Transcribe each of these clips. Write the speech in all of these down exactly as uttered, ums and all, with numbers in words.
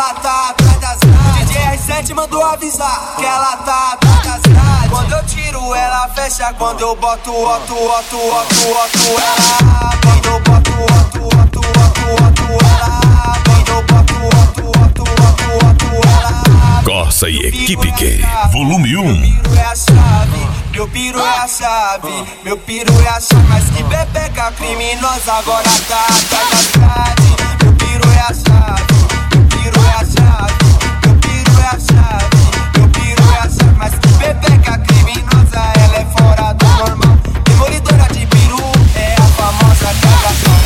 ela tá atrás das grades. O D J R sete mandou avisar que ela tá atrás das grades. Quando eu tiro ela fecha, quando eu boto, boto, boto, boto, boto ela. Quando eu boto, boto, boto, boto, boto ela. Quando eu boto, boto, boto, boto, boto ela. Corsa e Equipe Q, volume um. Meu piro é a chave, meu piro é a chave, meu piro é a chave. Mas que bebeca criminosa agora tá atrás das grades. Meu piro é a chave, meu piro é a chave, meu piro é a chave, meu piro é a chave. Mas que bebeca criminosa, ela é fora do normal. Demolidora de piru é a famosa cagação.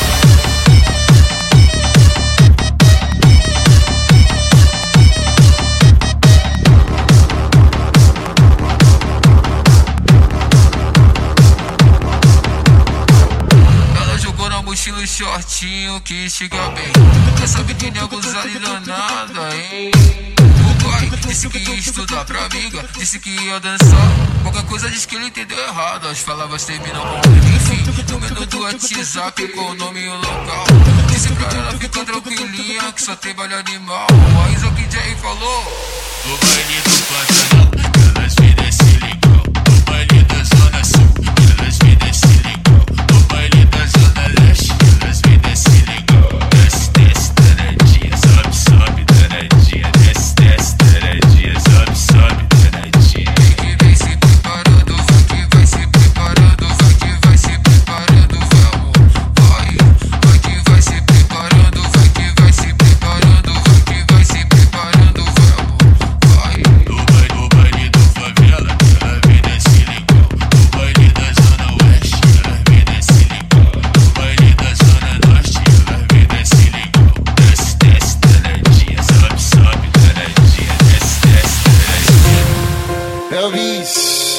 Mochila e shortinho que chega bem. Quer saber que nego ali danada, hein? O pai disse que ia estudar pra amiga, disse que ia dançar. Qualquer coisa diz que ele entendeu errado. As palavras terminam com enfim. Número do WhatsApp com o nome e o local. Disse pra ela ficar tranquilinha que só tem baile animal. Mas o que Jay falou: o baile do Pantanal, elas me descem legal. O baile da Zona Sul, elas me descem legal. O baile da Zona Leste, elas me descem legal. Desce, desce, danadinha, sobe, sobe, danadinha. Desce, desce, danadinha, sobe, sobe, danadinha. Vem que vem se preparando, vai que vai se preparando, vai que vai se preparando, vamos, vai. Vai que vai se preparando, vai que vai se preparando, vai que vai se preparando, vamos, vai. O baile, o baile do favela, ela vem desce legal. O baile da Zona Oeste, ela vem desce legal. O baile da Zona Norte, ela vem desce legal. Desce, desce, danadinha, sobe, sobe, danadinha. Desce, desce, danadinha. Elvis,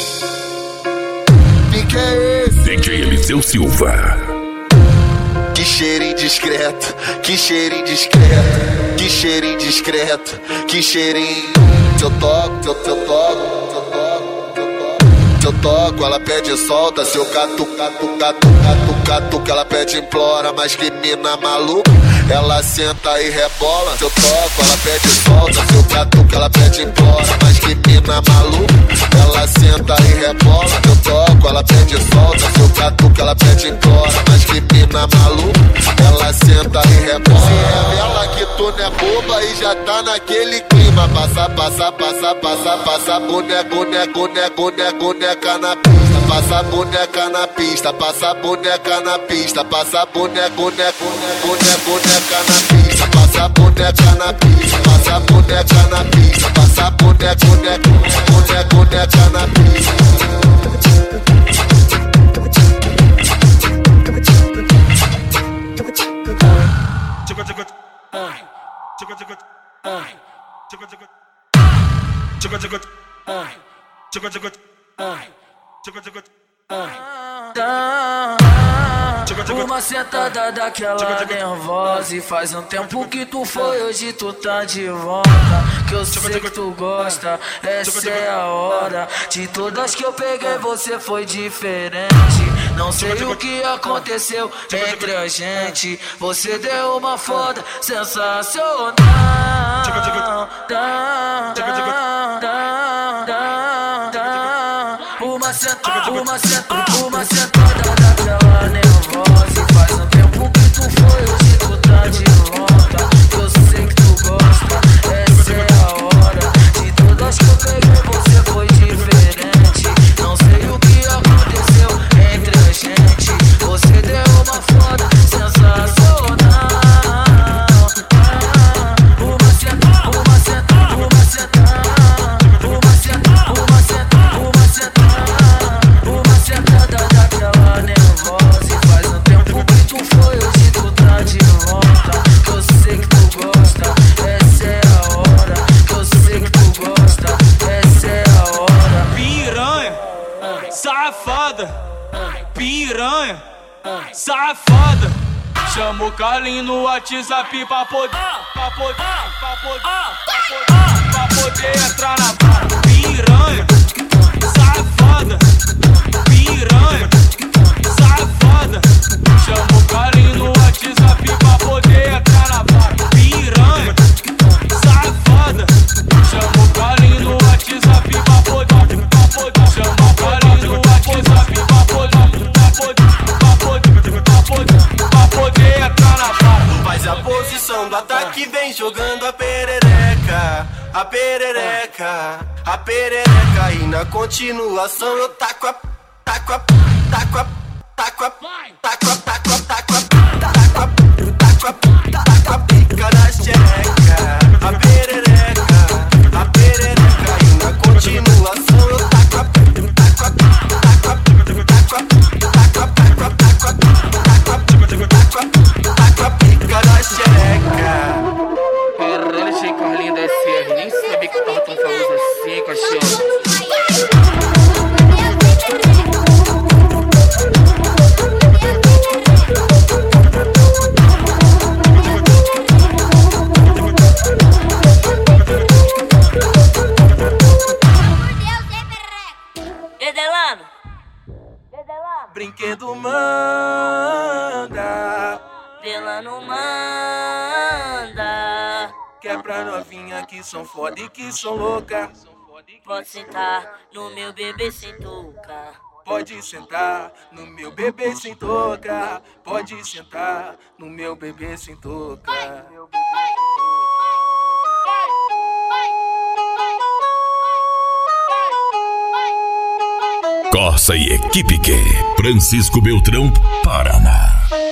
quem que é esse? D J Eliseu Silva. Que cheirinho discreto, que cheirinho discreto, que cheirinho discreto, que cheirinho. Se eu toco, se eu, se eu toco, se eu toco, se eu toco, se eu toco, ela pede solta. Se eu catu, catu, catu, catu, catu, que ela pede implora. Mas que mina maluca, ela senta e rebola. Se eu toco, ela pede solta. Se eu catu, que ela pede implora. Mas que mina maluca, ela senta e rebola. Se eu toco, ela pede solta. Se eu catu, que ela pede implora. Mas que mina maluca, ela senta e rebola. Se revela que tu não é boba e já tá naquele clima. Passa, passa, passa, passa, passa, boneca, boneca, boneca, boneca, boneca na pista. Passa boneca na pista, passa boneca na pista, passa boneca, boneca, boneca, boneca na pista. Passa boneca na pista, passa boneca na pista, passa boneca, boneca, boneca, boneca na pista. Uma sentada daquela nervosa. E faz um tempo que tu foi, hoje tu tá de volta. Que eu sei que tu gosta, essa é a hora. De todas que eu peguei você foi diferente. Não sei o que aconteceu entre a gente. Você deu uma foda sensacional. Uma sentada, uma sentada, uma sentada daquela nervosa. E faz um tempo que tu foi, hoje tu tá de volta. Eu sei que tu gosta, essa é a hora. De todas que eu peguei você foi diferente. Não sei o que aconteceu entre a gente. Você deu uma foda sensacional. Uma sentada, uma sentada, uma sentada. Uma sentada, uma sentada, uma sentada. Uma sentada daquela nervosa. E faz um tempo que tu foi, hoje tu tá de volta. Eu sei que tu gosta, essa é a hora. Eu sei que tu gosta, essa é a hora. Piranha, safada. Piranha, safada. Chama o Carlinho no WhatsApp pra poder, pra poder, pra poder, pra poder, pra poder entrar na barra. Piranha, safada. Piranha, safada. Chama o Carlinho no WhatsApp pra poder entrar na barra. Piranha, safada. a perereca, a perereca. E na continuação eu taco a, taco a, taco a, taco a, taco a, taco a, taco a, taco a, taco a, taco a pica na xereca, a perereca, a perereca. E na continuação eu taco a, taco a, taco a, taco a, taco a, taco a, taco a, taco a, taco a pica na xereca. Caralho, achei Carlinho da S R, nem sabia que tava tão famoso assim, cachorro. Edelano, Edelano, Brinquedo manda, Delano manda. que é pra novinha que são foda e que são louca. Pode sentar no meu bebê sem touca. Pode sentar no meu bebê sem touca. Pode sentar no meu bebê sem touca. Corsa e Equipe Q. Francisco Beltrão, Paraná.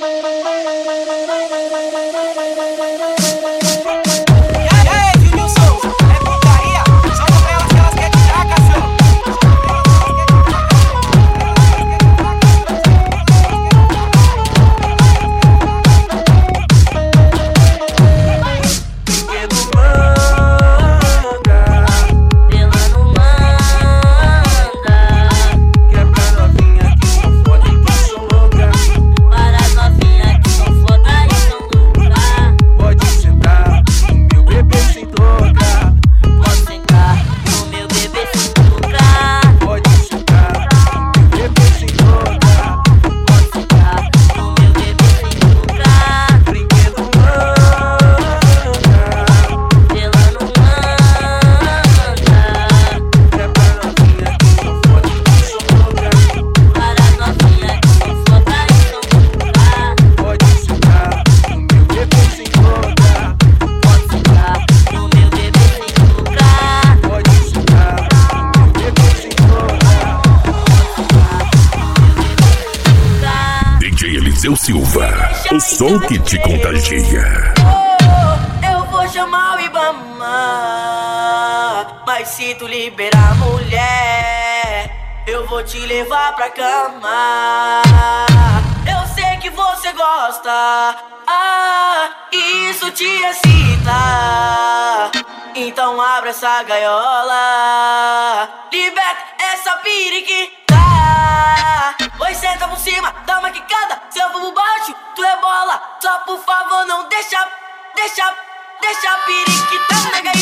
Eliseu Silva, o som que te contagia. Oh, eu vou chamar o Ibama, mas se tu liberar a mulher, eu vou te levar pra cama. Eu sei que você gosta, ah, e isso te excita. Então abre essa gaiola, liberta essa periquita. Oi, senta por cima, dá uma quicada. Se eu vou por baixo, tu rebola. Só por favor não deixa, deixa, deixa a periquita na gaiola.